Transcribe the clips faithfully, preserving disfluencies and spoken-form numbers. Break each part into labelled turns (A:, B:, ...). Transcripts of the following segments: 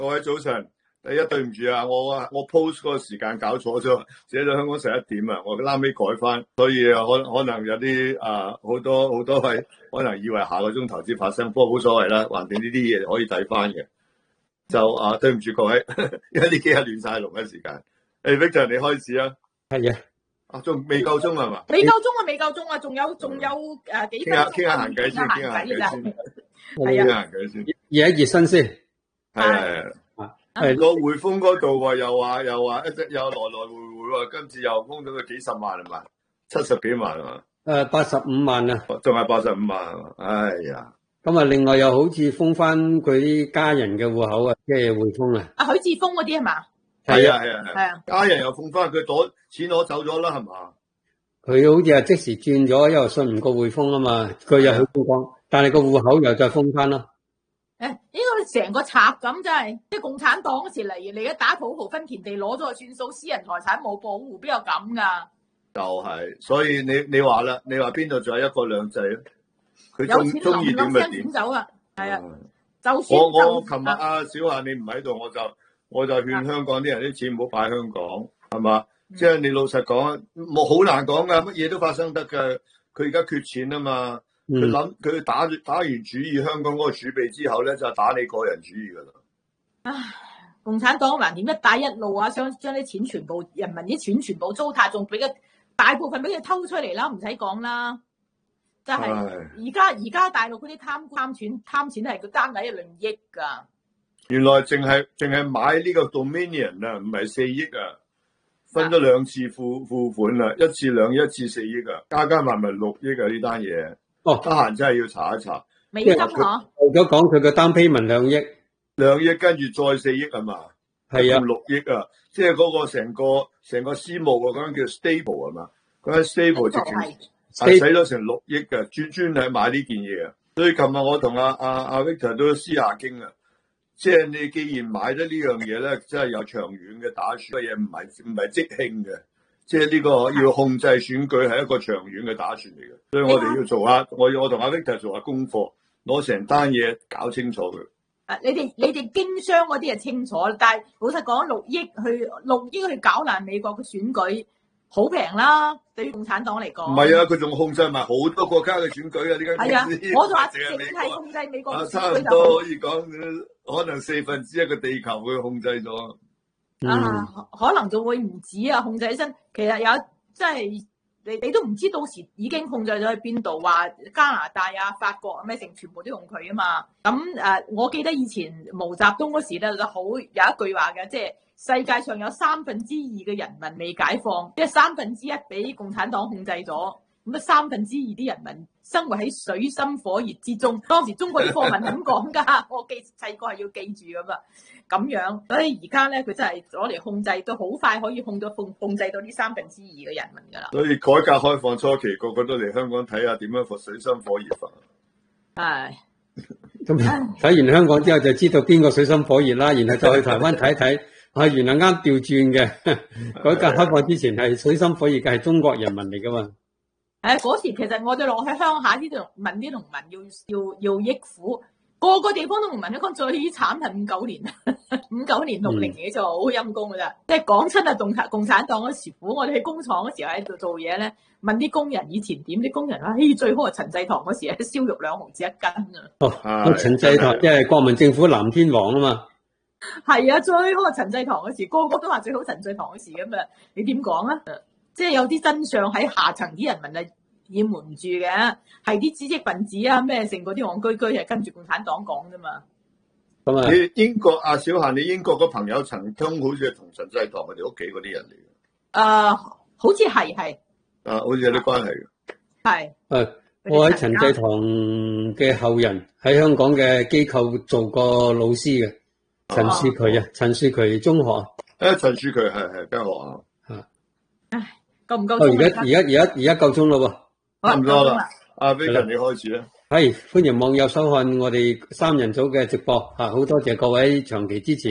A: 各位早晨，第一對唔住啊，我我 post 嗰個時間搞錯咗，寫咗香港十一點啊，我啱尾改翻，所以啊可可能有啲啊好多好多係可能以為下個鐘頭先發生，不過冇所謂啦，橫掂呢啲嘢可以睇翻嘅。就啊對唔住各位，因為呢幾日亂晒龍嘅時間。誒 Victor 你開始啊，
B: 係啊，
A: 啊仲未夠鐘係嘛？
C: 未夠鐘啊，未夠鐘啊，仲有仲有誒幾分鐘。
A: 傾下閒偈先，傾下閒偈先，
C: 係啊，
A: 傾下閒偈先。
B: 熱一熱身先。
A: 係係係。個匯豐嗰度喎，又話又話一直有來來回回喎，今次又封咗佢幾十萬係嘛？七十幾萬係嘛？
B: 誒，八十五萬啊，
A: 仲係八十五萬係嘛？哎呀！
B: 咁啊，另外又好似封翻佢啲家人嘅戶口啊，即係匯豐啊。
C: 阿許智峰嗰啲係嘛？
A: 係啊係啊
C: 係啊，
A: 家人又封翻佢攞錢攞走咗啦係嘛？
B: 佢好似係即時轉咗，因為信唔過匯豐啊嘛，佢又去封光，但係個戶口又再封翻啦。
C: 誒，呢個成個賊咁真係，即係共產黨嗰時嚟嚟嘅打土豪分田地攞咗就算數，私人財產冇保護，邊有咁噶？
A: 就係，所以你你話啦，你話邊度仲有一國兩制咧？佢
C: 有錢
A: 中中意點咪
C: 點
A: 點
C: 走啊？係啊，就算
A: 我我琴日阿小夏你唔喺度，我就我就勸香港啲人啲錢唔好擺香港，係嘛？即係你老實講，冇好難講噶，乜嘢都發生得噶。佢而家缺錢啊嘛。佢諗佢打打完主義香港嗰個儲備之後咧，就打你個人主義噶啦。
C: 唉，共產黨還點一帶一路啊，想將啲錢全部人民啲錢全部糟蹋，仲俾佢大部分俾佢偷出嚟啦，唔使講啦。真係而家而家大陸嗰啲貪貪錢貪錢係佢單位一兩億噶。
A: 原來淨係淨係買呢個 Dominion 啊，唔係四億啊，分咗兩次付付款啦，一次兩億，一次四億啊，加加埋埋六億啊呢單嘢。哦，得閒真係要查一查。
C: 美金嗬？
B: 為咗講佢嘅單 payment 兩億，
A: 兩億跟住再四億係嘛？
B: 係啊，
A: 六億啊，即係嗰個成個成個私募啊，嗰間叫 stable 係嘛？嗰間 stable 直情係使咗成六億嘅，專專係買呢件嘢啊。所以琴日我同阿阿阿 Victor 都私下傾啊，即係你既然買咗呢樣嘢咧，真係有長遠嘅打算嘅嘢，唔係唔係即興嘅。即係呢個要控制選舉係一個長遠嘅打算嚟嘅，所以我哋要做下，我我同阿 Victor 做下功課，攞成單嘢搞清楚佢。
C: 啊，你哋你哋經商嗰啲係清楚，但係老實講，六億去六億去搞爛美國嘅選舉，好平啦，對於共產黨嚟講。
A: 唔係啊，佢仲控制埋好多國家嘅選舉啊！呢間公司。係啊，
C: 我就話淨係控制美國嘅選舉就。
A: 差唔多可以講，可能四分之一個地球佢控制咗。
C: 啊，可能就會唔止啊，控制起身，其實有即係你你都唔知到時已經控制咗喺邊度，話加拿大啊、法國啊咩成全部都用佢啊嘛。咁誒、啊，我記得以前毛澤東嗰時咧就好有一句話嘅，即係世界上有三分之二嘅人民未解放，即係三分之一俾共產黨控制咗。咁啊，三分之二啲人民生活喺水深火熱之中。當時中國啲課文係咁講噶，我記細個係要記住噶嘛。咁樣，所以而家咧，佢真係攞嚟控制，都好快可以控到控控制到呢三分之二嘅人民噶啦。
A: 所以改革開放初期，個個都嚟香港睇下點樣水深火熱法。
C: 係。
B: 咁睇完香港之後，就知道邊個水深火熱啦，然後再去台灣睇睇，啊，原來啱調轉嘅。改革開放之前係水深火熱嘅係中國人民嚟噶嘛。
C: 誒，嗰時其實我哋落去鄉下呢度問啲農民要要要益苦，個個地方都農民，一講最慘係五九年，五九年六零年就好陰功噶咋。即係講親啊，共產共產黨嗰時苦，我哋喺工廠嗰時候喺度做嘢咧，問啲工人以前點，啲工人話：嘿，最好係陳濟棠嗰時係燒肉兩毫子一斤啊！
B: 哦，陳濟棠即係國民政府藍天王啊嘛。
C: 係啊，最好係陳濟棠嗰時，個個都話最好陳濟棠嗰時咁啊！你點講啊？即係有啲真相喺下層啲人民係掩瞞唔住嘅，係啲知識分子啊咩成嗰啲戇居居係跟住共產黨講啫嘛。
B: 咁啊，
A: 你英國阿小嫻，你英國個朋友陳通好似係同陳濟棠佢哋屋企嗰啲人嚟嘅。
C: 誒，好似係係。
A: 啊，好似有啲關係嘅。
C: 係。
B: 誒，我喺陳濟棠嘅後人喺香港嘅機構做過老師嘅，陳樹渠啊，陳樹渠中學。
A: 誒，陳樹渠係係間學校。
C: 嚇。唉。夠唔夠鐘？
B: 而家而家而家而家夠鐘咯喎，
A: 差唔多啦。阿 Victor 你開始啦。
B: 係歡迎網友收看我哋三人組嘅直播嚇，好多謝各位長期支持。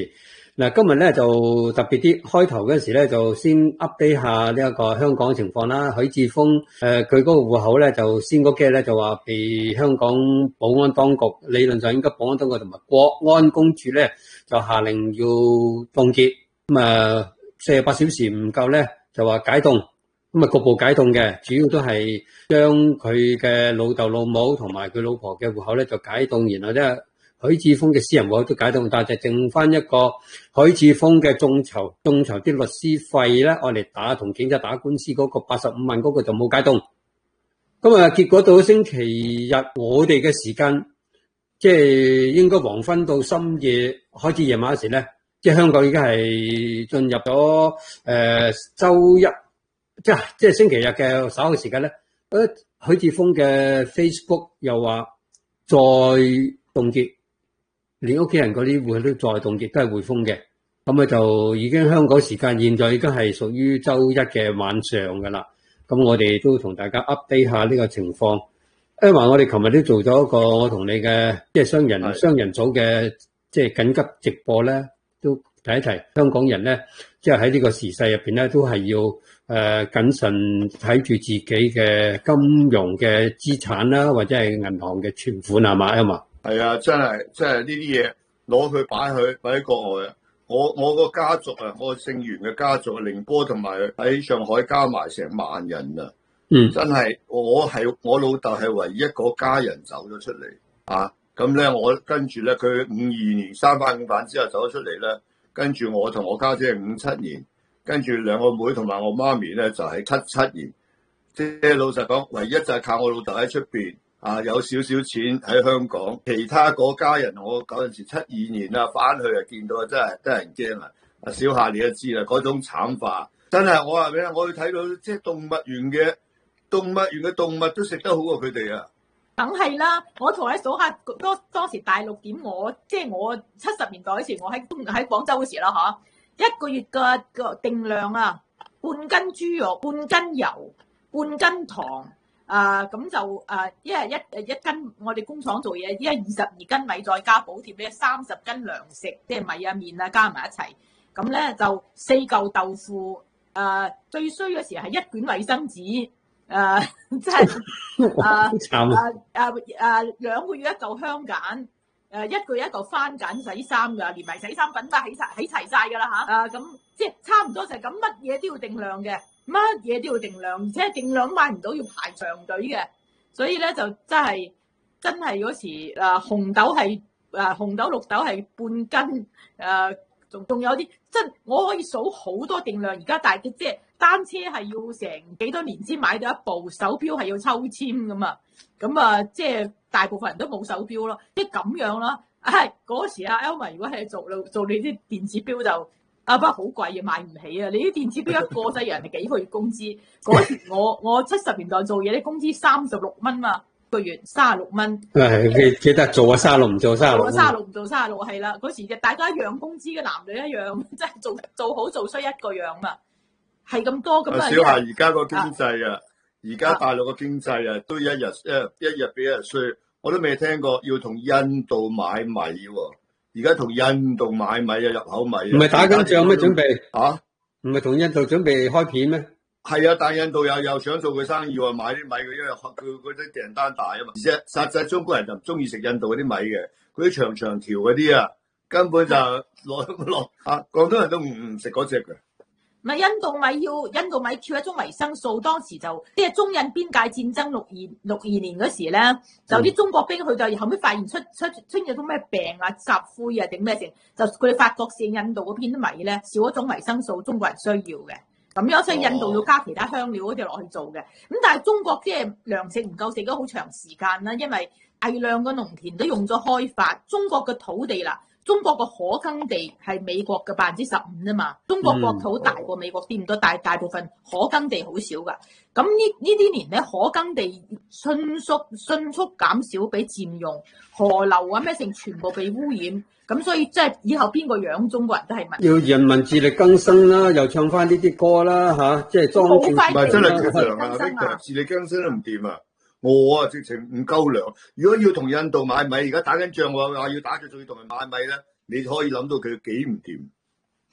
B: 嗱，今日咧就特別啲，開頭嗰陣時咧就先 update 下呢一個香港嘅情況啦。許智峰誒佢嗰個戶口咧就先嗰幾日咧就話被香港保安當局，理論上應該保安當局同埋國安公署咧就下令要凍結，咁啊四十八小時唔夠咧就話解凍，咁啊局部解凍嘅，主要都係將佢嘅老豆老母同埋佢老婆嘅戶口咧就解凍，然後咧。許智峰嘅私人戶口都解凍，但係就剩翻一個許智峰嘅眾籌眾籌啲律師費咧，我嚟打同警察打官司嗰個八十五萬嗰個就冇解凍。咁啊，結果到星期日我哋嘅時間，即係應該黃昏到深夜開始夜晚嗰時咧，即係香港已經係進入咗誒週一，即係即係星期日嘅稍後時間咧。誒，許智峰嘅 Facebook 又話再凍結。連屋企人嗰啲戶口都再凍結，都係匯豐嘅，咁啊就已經香港時間現在已經係屬於周一嘅晚上噶啦。咁我哋都同大家 update 下呢個情況。因為我哋琴日都做咗一個我同你嘅即係雙人雙人組嘅即係緊急直播咧，都提一提香港人咧，即係喺呢個時勢入邊咧，都係要誒謹慎睇住自己嘅金融嘅資產啦，或者係銀行嘅存款係嘛啊嘛。
A: 係啊，真係真係呢啲嘢攞佢擺去擺喺國外啊！我我個家族啊，我姓袁嘅家族，寧波同埋喺上海加埋成萬人啊！嗯，真係我係我老豆係唯一一個家人走咗出嚟啊！咁咧我跟住咧佢五二年三番五反之後走咗出嚟咧，跟住我同我家姐係五七年，跟住兩個妹同埋我媽咪咧就係七七年。即係老實講，唯一就係靠我老豆喺出邊。啊，有少少錢喺香港，其他嗰家人我嗰陣時七二年啊，翻去啊見到真係得人驚啊！阿小夏你都知啦，嗰種慘化真係我話俾你，我去睇到即係動物園嘅動物園嘅動物都食得好過佢哋啊！
C: 梗係啦，我同你數下當當時大陸點我即係我七十年代嗰時，我喺喺廣州嗰時啦嚇，一個月嘅個定量啊，半斤豬肉、半斤油、半斤糖。啊，咁就啊，一日一誒一斤，我哋工廠做嘢，一日二十二斤米再加補貼咧，三十斤糧食，即係米啊麵啊加埋一齊，咁咧就四嚿豆腐，誒最衰嗰時係一卷衛生紙，誒即係啊啊啊啊兩個月一嚿香梘，誒一個月一嚿番梘洗衫㗎，連埋洗衫粉都起齊起齊曬㗎啦嚇，啊咁即係差唔多就係咁，乜嘢都要定量嘅。乜嘢都要定量，而且定量買唔到要排長隊嘅，所以咧就真係真係嗰時啊紅豆係啊紅豆綠豆係半斤，誒仲仲有啲真我可以數好多定量，而家但係即係單車係要成幾多年先買到一部，手錶係要抽籤噶嘛，咁啊即係大部分人都冇手錶咯，即係咁樣啦。唉嗰時啊 Elma 如果係做做你啲電子錶就。啊，不過好貴嘅，買唔起啊！你啲電子錶一個仔人係幾個月工資？嗰時我我七十年代做嘢啲工資三十六蚊嘛，個月三十六蚊。係
B: 記記得做啊三十六唔做三十六。
C: 做三十六唔做三十六係啦，嗰時就大家一樣工資嘅男女一樣，即係做做好做衰一個樣嘛，係咁多咁啊！
A: 小夏而家個經濟啊，而家大陸個經濟啊，都一日一一日比一日衰，我都未聽過要同印度買米喎。而家同印度買米啊，入口米啊，唔
B: 係打緊仗咩？準備
A: 嚇？
B: 唔係同印度準備開片咩？
A: 係啊，但印度又又想做佢生意喎，買啲米佢因為佢嗰啲訂單大啊嘛。而且實際中國人就唔中意食印度嗰啲米嘅，嗰啲長長條嗰啲啊，根本就攞落啊，廣東人都唔唔食嗰隻嘅。
C: 唔係印度米要印度米缺一種維生素，當時就即係中印邊界戰爭六二六二年嗰時咧，就啲中國兵佢就後尾發現出出出現咗種咩病啊，雜灰啊定咩成，就佢哋發覺食印度嗰片米咧少一種維生素，中國人需要嘅，咁樣所以印度要加其他香料嗰啲落去做嘅。咁但係中國即係糧食唔夠食咗好長時間啦，因為大量嘅農田都用咗開發，中國嘅土地啦。中國個可耕地係美國嘅百分之十五啫嘛，中國國土大過美國啲咁多，大大部分可耕地好少噶。咁呢呢啲年咧，可耕地迅速迅速減少，俾佔用，河流啊咩成全部被污染。咁所以即係以後邊個養中國人都係問。
B: 要人民自力更生啦，又唱翻呢啲歌啦嚇，即係裝正。
A: 唔係真係正常啊，呢自力更生都唔掂啊！我啊，直情唔夠糧。如果要同印度買米，而家打緊仗，我話要打仗，仲要同人買米咧，你可以諗到佢幾唔掂。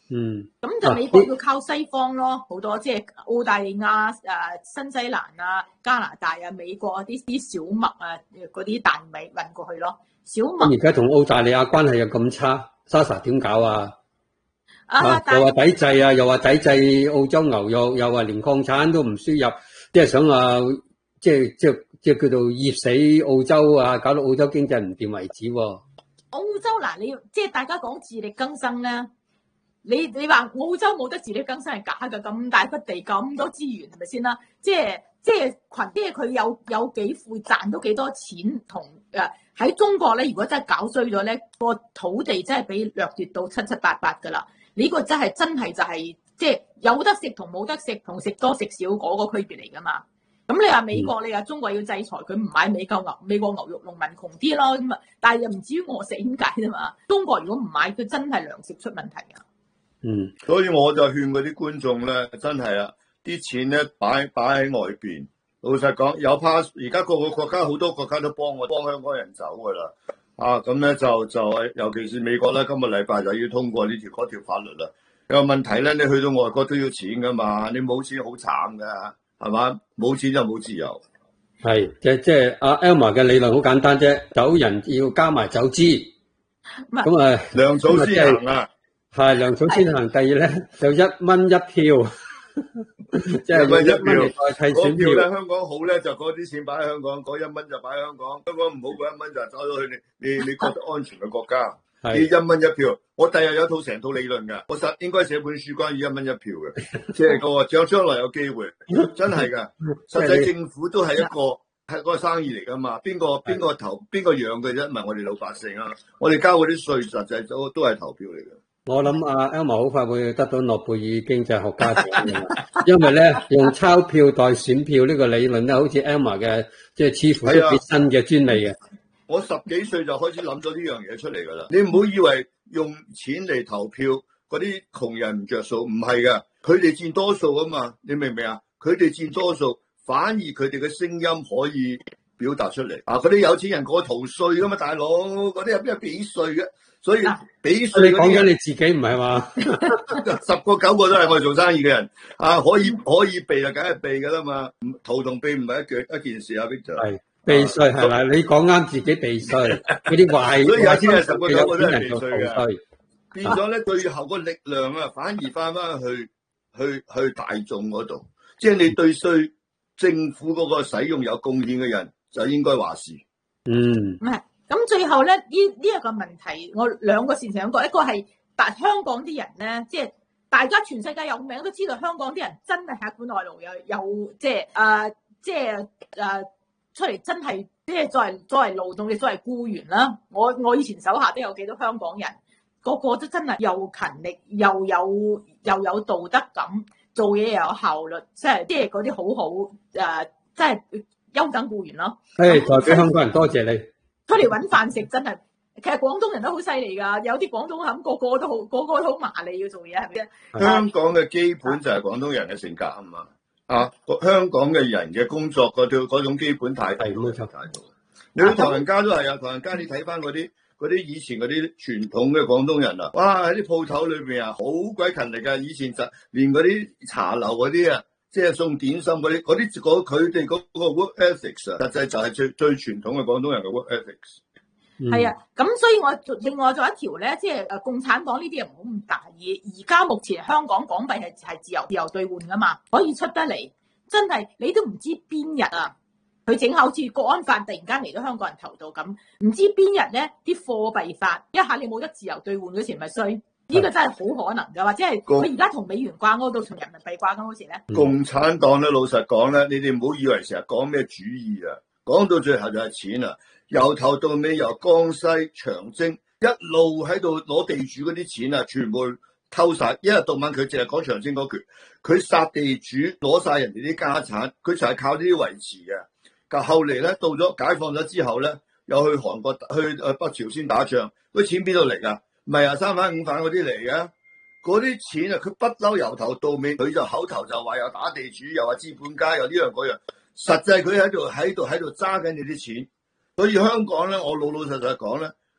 B: 嗯，
C: 咁就美國要靠西方咯，好多即係澳大利亞、誒新西蘭啊、加拿大啊、美國啊啲啲小麥啊嗰啲大米運過去咯。小麥
B: 而家同澳大利亞關係又咁差 ，Sasa 點搞啊？
C: 啊，
B: 又話抵制啊，又話抵制澳洲牛肉，又話連礦產都唔輸入，即係想話即係即係即係叫做醃死澳洲啊，搞到澳洲經濟唔掂為止喎。
C: 澳洲嗱，你即係大家講自力更生咧。你你話澳洲冇得自力更生係假嘅，咁大筆地咁多資源係咪先啦？即係即係群，即係佢有有幾富賺到幾多錢，同誒喺中國咧，如果真係搞衰咗咧，個土地真係俾掠奪到七七八八㗎啦。呢個真係真係就係即係有得食同冇得食，同食多食少嗰個區別嚟㗎嘛。咁你話美國，你話中國要制裁佢唔買美國牛美國牛肉，農民窮啲咯咁啊，但係又唔至於餓死點解啫嘛？中國如果唔買，佢真係糧食出問題啊！
B: 嗯，
A: 所以我就勸嗰啲觀眾咧，真係啊，啲錢咧擺擺喺外邊。老實講，有 pass，而家個個國家好多國家都幫我幫香港人走噶啦。啊，咁咧就就尤其是美國咧，今個禮拜就要通過呢條嗰條法律啦。有問題咧，你去到外國都要錢噶嘛，你冇錢好慘噶，係嘛？冇錢就冇自由。
B: 係即即係阿 Elma 嘅理論好簡單啫，走人要加埋走資，咁啊
A: 糧草先行啊！
B: 係糧草先行。第二咧就一蚊一票，即係一蚊嚟代替選票
A: 咧。香港好咧，就嗰啲錢擺喺香港，嗰一蚊就擺喺香港。香港唔好嗰一蚊就走咗去你你你覺得安全嘅國家。呢一蚊一票，我第日有套成套理論㗎，我實應該寫本書關於一蚊一票嘅，即係個將將來有機會，真係㗎。實際政府都係一個係嗰個生意嚟㗎嘛，邊個邊個投邊個養嘅啫，唔係我哋老百姓啊，我哋交嗰啲稅實際都都係投票嚟嘅。
B: 我諗阿 Elma 好快會得到諾貝爾經濟學家獎，因為咧用鈔票代選票呢個理論咧，好似 Elma 嘅即係似乎係一啲新嘅專利嘅。
A: 我十幾歲就開始諗咗呢樣嘢出嚟㗎啦。你唔好以為用錢嚟投票嗰啲窮人唔着數，唔係㗎，佢哋佔多數啊嘛。你明唔明啊？佢哋佔多數，反而佢哋嘅聲音可以表達出嚟。啊，嗰啲有錢人過逃稅㗎嘛，大佬，嗰啲有邊係俾稅嘅？所以俾稅
B: 你講緊你自己唔係嘛？
A: 十個九個都係我哋做生意嘅人啊，可以可以避就梗係避㗎啦嘛。逃同避唔係一件一件事啊，Victor。係。
B: 避稅係啦，你講啱自己避稅，嗰啲壞，
A: 所以有錢人十個九個都係避
B: 稅
A: 嘅，變咗咧最後個力量啊，反而翻翻去去去大眾嗰度，即係你對稅政府嗰個使用有貢獻嘅人就應該話事。
B: 嗯，
C: 唔係，咁最後咧呢呢一個問題，我兩個事情兩個，一個係但香港啲人咧，即係大家全世界有名都知道，香港啲人真係客本外勞，有有即係誒即係誒。出嚟真係即係作為作為勞動嘅作為僱員啦，我我以前手下都有幾多香港人，個個都真係又勤力又有又有道德感，做嘢又有效率，即係即係嗰啲好好誒，即係優等僱員咯。
B: 誒，代表香港人多謝你。
C: 出嚟揾飯食真係，其實廣東人都好犀利㗎，有啲廣東人個個都好個個都好麻利要做嘢，係咪先？
A: 香港嘅基本就係廣東人嘅性格啊嘛。啊！香港嘅人嘅工作嗰條嗰種基本態度，冇錯態度。你去唐人街都係啊，唐人街你睇翻嗰啲嗰啲以前嗰啲傳統嘅廣東人啊，哇！喺啲鋪頭裏邊啊，好鬼勤力㗎。以前就連嗰啲茶樓嗰啲啊，即係送點心嗰啲，嗰啲佢哋嗰個 work ethics 啊，實際就係最最傳統嘅廣東人嘅 work ethics。
C: 係啊，咁所以我另外仲有一條咧，即係誒共產黨呢啲人唔好咁大意。而家目前香港港幣係係自由自由兌換噶嘛，可以出得嚟，真係你都唔知邊日啊，佢整下好似國安法突然間嚟到香港人頭度咁，唔知邊日咧啲貨幣法一下你冇得自由兌換嗰時咪衰，呢、這個真係好可能噶，或者係佢而家同美元掛鈎到同人民幣掛鈎嗰時咧。
A: 共產黨咧，老實講咧，你哋唔好以為成日講咩主義啊，講到最後就係錢啊。由頭到尾，由江西長征一路喺度攞地主嗰啲錢啊，全部偷晒。一日到晚佢淨係講長征嗰橛，佢殺地主攞晒人哋啲家產，佢就係靠呢啲維持嘅。咁後嚟咧，到咗解放咗之後咧，又去韓國去誒北朝鮮打仗，嗰啲錢邊度嚟㗎？唔係啊，三反五反嗰啲嚟嘅。嗰啲錢啊，佢不嬲由頭到尾，佢就口頭就話又打地主，又話資本家，又呢樣嗰樣，實際佢喺度喺度喺度揸緊你啲錢。所以香港咧，我老老實實講咧，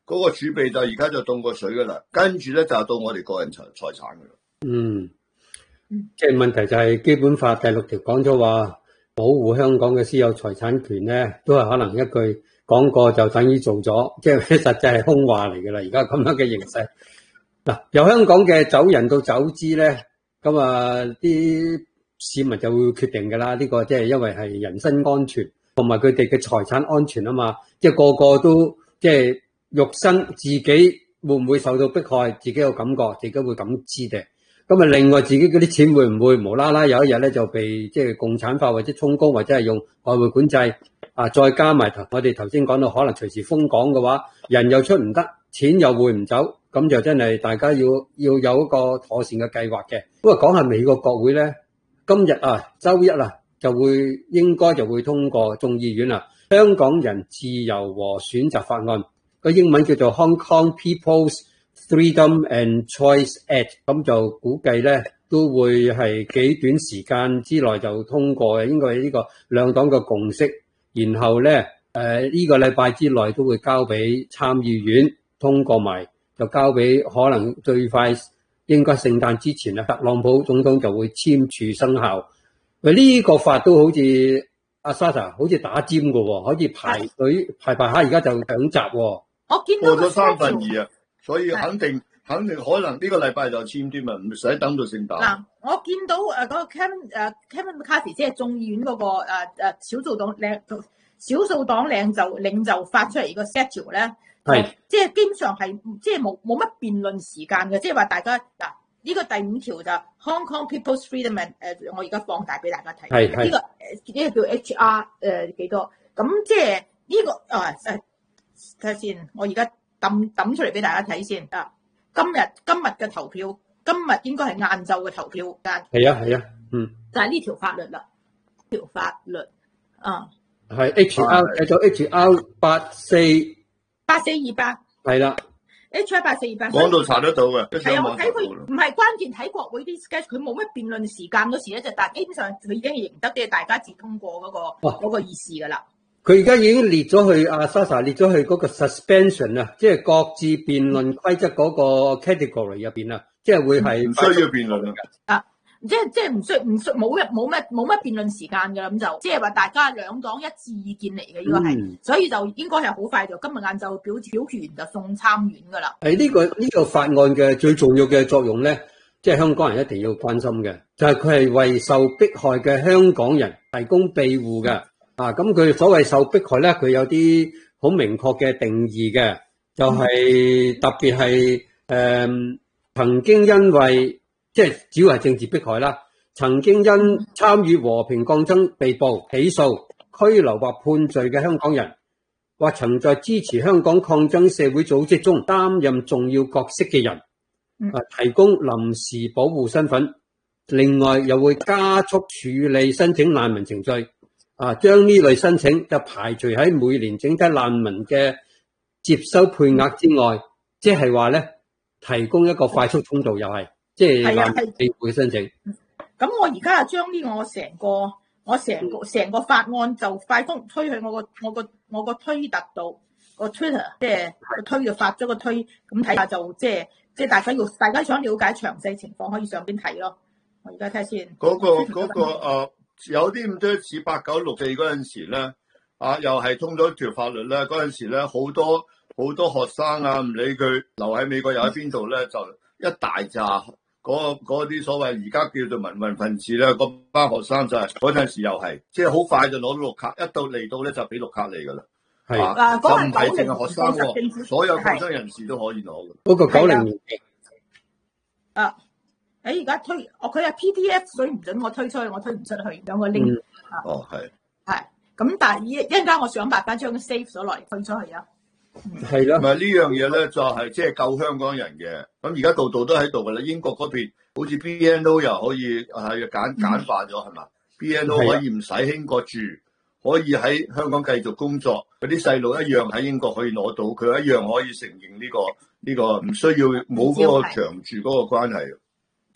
A: 嗰個儲備就而家就凍過水噶啦，跟住咧就到我哋個人財財產噶啦。
B: 嗯，即係問題就係基本法第六條講咗話保護香港嘅私有財產權咧，都係可能一句講過就等於做咗，即係實際係空話嚟噶啦。而家咁樣嘅形勢，嗱由香港嘅走人到走資咧，咁啊啲市民就會決定噶啦。呢個即係因為係人身安全同埋佢哋嘅財產安全啊嘛，即係個個都即係。肉身自己會唔會受到迫害，自己有感覺，自己會感知嘅。咁啊，另外自己嗰啲錢會唔會無啦啦有一日咧就被即係共產化或者充公或者係用外匯管制啊？再加埋我哋頭先講到可能隨時封港嘅話，人又出唔得，錢又匯唔走，咁就真係大家要要有一個妥善嘅計劃嘅。不過講下美國國會咧，今日啊周一啊就會應該就會通過眾議院啊香港人自由和選擇法案。個英文叫做 Hong Kong People's Freedom and Choice Act， 咁就估計咧都會係幾短時間之內就通過嘅，應該係呢個兩黨嘅共識。然後咧，誒、呃、呢、這個禮拜之內都會交俾參議院通過埋，就交俾可能最快應該聖誕之前啊，特朗普總統就會簽署生效。佢、這、呢個法都好似阿 Sasha 好似打尖㗎喎，可以排隊排排下，而家就搶閘喎。
C: 我見到
A: 過咗三分二啊，所以肯定肯定可能呢個禮拜就簽添啊，唔使等到聖誕。
C: 嗱，我見到誒嗰個 Kevin 誒 Kevin McCarthy 即係眾議院嗰個誒誒少數黨領少數黨領袖領袖發出嚟個 schedule 咧，係即係基本上係即係冇冇乜辯論時間嘅，即係話大家嗱呢個第五條就 Hong Kong People's Freedom and 誒，我而家放大俾大家睇，係係呢個誒呢個叫 H R 誒幾多？咁即係呢個誒誒。睇下先，我而家抌抌出嚟俾大家睇先啊！今日今日嘅投票，今日應該係晏晝嘅投票間。係啊係啊，嗯，就係呢條法律啦，條法律啊，係 H R
B: 繼續 H R 八四
C: 八四二八，
B: 係啦
C: ，H R 八四二八，
A: 網度查得到嘅。
C: 係啊，我睇佢唔係關鍵睇國會啲 sketch，佢冇乜辯論時間嗰時咧，就但係基本上佢已經係贏得嘅大家自通過嗰、嗰個嗰、哦、個議事噶啦。
B: 佢而家已經列咗去阿 Sasha 列咗去嗰個 suspension 啊，即係各自辯論規則嗰個 category 入邊啊，即係會係唔
A: 需要辯論
C: 啊，即係即係唔需唔需冇乜冇乜冇乜辯論時間噶啦，咁就即係話大家兩黨一致意見嚟嘅，應該係，所以就應該係好快就今日晏晝表表決完就送參院噶啦。
B: 係呢個呢個法案嘅最重要嘅作用咧，即係香港人一定要關心嘅，就係佢係為受迫害嘅香港人提供庇護嘅。啊，咁佢所謂受迫害咧，佢有啲好明確嘅定義嘅，就係、是、特別係誒、呃、曾經因為即係主要係政治迫害啦，曾經因參與和平抗爭被捕、起訴、拘留或判罪嘅香港人，或曾在支持香港抗爭社會組織中擔任重要角色嘅人，啊，提供臨時保護身份。另外又會加速處理申請難民程序。啊，將呢類申請就排除喺每年整體難民嘅接收配額之外，即係話咧提供一個快速通道，又係即係難民庇護嘅申請。
C: 咁我而家就將呢個我成個我成個成個法案就快速推去我個我個我個推特度個 Twitter， 即係個推就發咗個推，咁睇下就即係即係大家要大家想了解詳細情況，可以上邊睇咯。我而家睇下先。
A: 嗰、那個嗰、那個誒。呃有啲咁多似八九六四嗰陣時咧，啊又係通咗條法律咧，嗰陣時咧好多好多學生啊，唔理佢留喺美國又喺邊度咧，就一大扎嗰嗰啲所謂而家叫做民運分子咧，嗰班學生就係嗰陣時又係，即係好快就攞到綠卡，一到嚟到咧就俾綠卡你噶啦，係啊，就唔係淨係學生喎，所有抗爭人士都可以攞嘅。
B: 嗰個九零年
C: 啊。誒而家推，哦佢係 P D F， 所以唔準我推出去，我推唔出去，有個 link、嗯。
A: 哦，係。
C: 係，咁但係一一陣間我想辦法將佢 save 咗落嚟推出去啊。
B: 係啦。
A: 唔係呢樣嘢咧，就係即係救香港人嘅。咁而家度度都喺度噶啦，英國嗰邊好似 B N O 又可以係簡簡化咗係嘛 ？B N O 可以唔使興國住，可以喺香港繼續工作。嗰啲細路一樣喺英國可以攞到，佢一樣可以承認呢、呢個呢、呢個唔需要冇嗰個長住嗰個關係。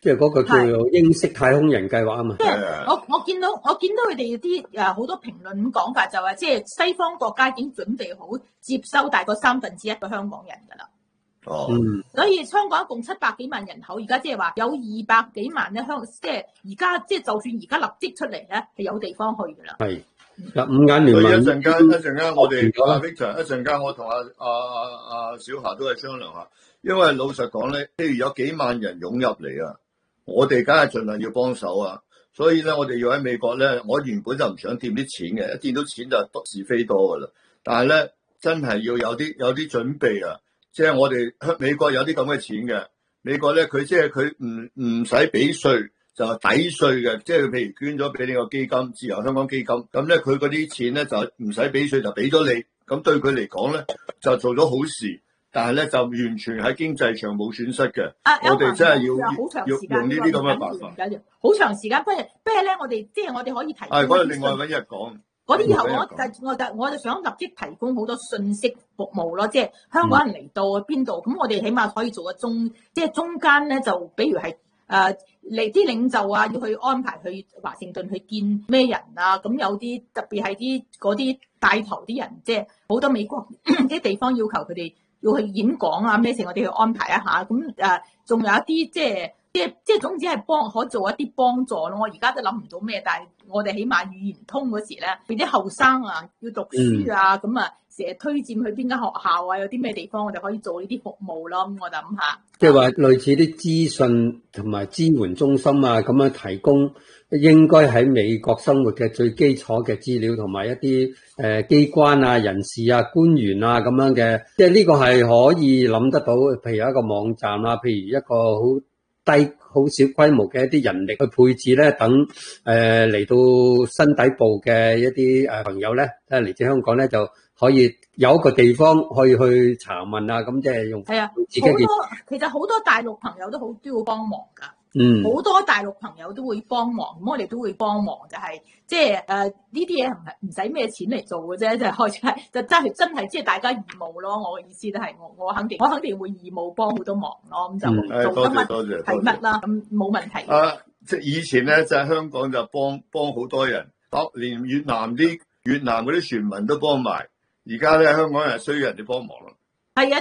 B: 即係嗰個叫做英式太空人計劃啊嘛。
C: 即係我我見到我見到佢哋啲誒好多評論咁講法，就話即係西方國家已經準備好接收大概三分之一個香港人㗎啦。
A: 哦，
B: 嗯，
C: 所以香港一共七百幾萬人口，而家即係話有二百幾萬咧，香即係而家即係就算而家立即出嚟咧，係有地方去㗎啦。
B: 係嗱，五眼聯
A: 所以
B: 盟
A: 一陣間一陣間我哋阿 Victor 一陣間我同阿阿阿阿小霞都係商量下，因為老實講咧，譬如有幾萬人湧入嚟啊，我哋梗係盡量要幫手啊。所以咧，我哋要喺美國咧，我原本就唔想掂啲錢嘅，一掂到錢就多是非多噶啦。但係咧，真係要有啲有啲準備啊！即係我哋美國有啲咁嘅錢嘅，美國咧佢即係佢唔唔使俾稅就係抵稅嘅，即係譬如捐咗俾呢個基金，自由香港基金，咁咧佢嗰啲錢咧就唔使俾稅就俾咗你，咁對佢嚟講咧就做咗好事，但係咧就完全喺經濟上冇損失嘅。
C: 啊、
A: 我哋真係要
C: 要
A: 用呢啲咁嘅辦法。
C: 好長時間，不如不如咧，我哋即係我哋可以提。
A: 係嗰度另外揾日講。
C: 嗰啲以後我就我就我就想立即提供好多信息服務咯，即係香港人嚟到邊度，咁、嗯、我哋起碼可以做個中，即係中間咧就比如係誒嚟啲領袖啊，要去安排去華盛頓去見咩人啊，咁有啲特別係啲嗰啲帶頭啲人，即係好多美國啲地方要求佢哋要去演講啊咩事，我哋去安排一下，咁誒仲有一啲即係。即係即係總之係幫可做一啲幫助咯。我而家都諗唔到咩，但係我哋起碼語言唔通嗰時咧，俾啲後生啊要讀書啊，咁啊成日推薦去邊間學校啊，有啲咩地方我哋可以做呢啲服務咯。咁我就諗下，
B: 即係話類似啲資訊同埋支援中心啊，咁樣提供應該喺美國生活嘅最基礎嘅資料，同埋一啲誒機關啊、人事啊、官員啊咁樣嘅，即係呢個係可以諗得到。譬如一個網站啊，譬如一個好低好少規模嘅一啲人力去配置咧，等誒嚟到新底部嘅一啲誒朋友咧，即係嚟自香港咧，就可以有一個地方可以去查問啊，咁即係用
C: 係啊，
B: 自己
C: 好多其實好多大陸朋友都好都要幫忙㗎。
B: 嗯，
C: 好多大陸朋友都會幫忙，咁我哋都會幫忙，就係即係誒呢啲嘢唔係唔使咩錢嚟做嘅啫，即係開始係就真係真係即係大家義務咯。我嘅意思都係我我肯定我肯定會義務幫好多忙咯，咁就做得乜係乜啦，咁冇問題。
A: 啊，即係以前咧就喺香港就幫幫好多人，連越南啲越南嗰啲船民都幫埋，而家咧香港人需要人哋幫忙咯。
C: 係啊。